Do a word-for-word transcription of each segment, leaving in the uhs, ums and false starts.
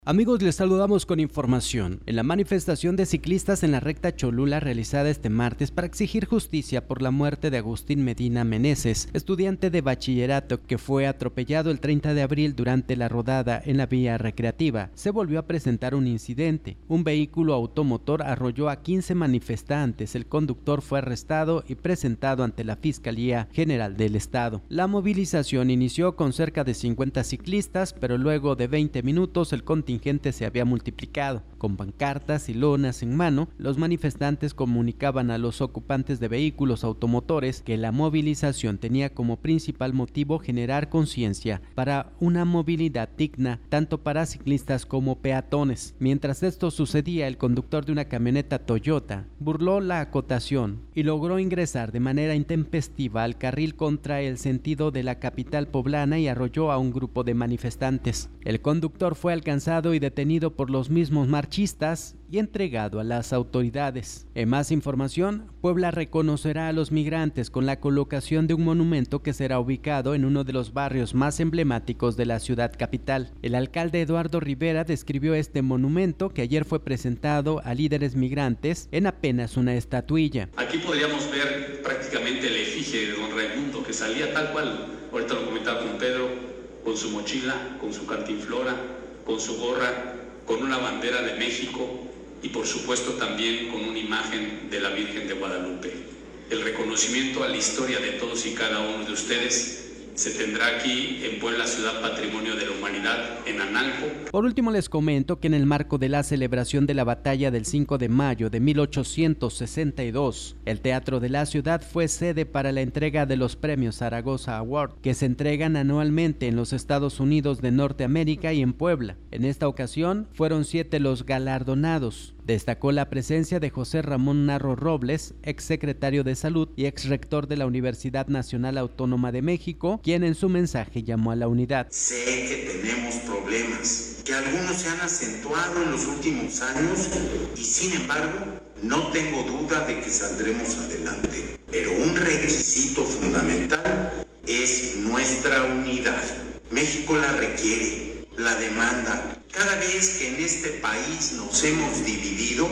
Amigos, les saludamos con información. En la manifestación de ciclistas en la recta Cholula realizada este martes para exigir justicia por la muerte de Agustín Medina Meneses, estudiante de bachillerato que fue atropellado el treinta de abril durante la rodada en la vía recreativa, se volvió a presentar un incidente. Un vehículo automotor arrolló a quince manifestantes, el conductor fue arrestado y presentado ante la Fiscalía General del Estado. La movilización inició con cerca de cincuenta ciclistas, pero luego de veinte minutos el contingente se había multiplicado. Con pancartas y lonas en mano, los manifestantes comunicaban a los ocupantes de vehículos automotores que la movilización tenía como principal motivo generar conciencia para una movilidad digna tanto para ciclistas como peatones. Mientras esto sucedía, el conductor de una camioneta Toyota burló la acotación y logró ingresar de manera intempestiva al carril contra el sentido de la capital poblana y arrolló a un grupo de manifestantes. El conductor fue alcanzado y detenido por los mismos marchistas y entregado a las autoridades. En más información, Puebla reconocerá a los migrantes con la colocación de un monumento que será ubicado en uno de los barrios más emblemáticos de la ciudad capital. El alcalde Eduardo Rivera describió este monumento, que ayer fue presentado a líderes migrantes, en apenas una estatuilla. Aquí podríamos ver prácticamente el efigie de don Raimundo, que salía tal cual, ahorita lo comentaba con Pedro, con su mochila, con su cantinflora, con su gorra, con una bandera de México y por supuesto también con una imagen de la Virgen de Guadalupe. El reconocimiento a la historia de todos y cada uno de ustedes se tendrá aquí en Puebla, Ciudad Patrimonio de la Humanidad, en Analco. Por último, les comento que en el marco de la celebración de la batalla del cinco de mayo de mil ochocientos sesenta y dos, el Teatro de la Ciudad fue sede para la entrega de los premios Zaragoza Award, que se entregan anualmente en los Estados Unidos de Norteamérica y en Puebla. En esta ocasión, fueron siete los galardonados. Destacó la presencia de José Ramón Narro Robles, exsecretario de Salud y exrector de la Universidad Nacional Autónoma de México, quien en su mensaje llamó a la unidad. Sé que tenemos problemas, que algunos se han acentuado en los últimos años y sin embargo no tengo duda de que saldremos adelante. Pero un requisito fundamental es nuestra unidad. México la requiere, la demanda. Cada vez que en este país nos hemos dividido,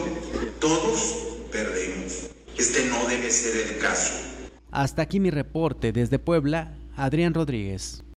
todos perdemos. Este no debe ser el caso. Hasta aquí mi reporte desde Puebla, Adrián Rodríguez.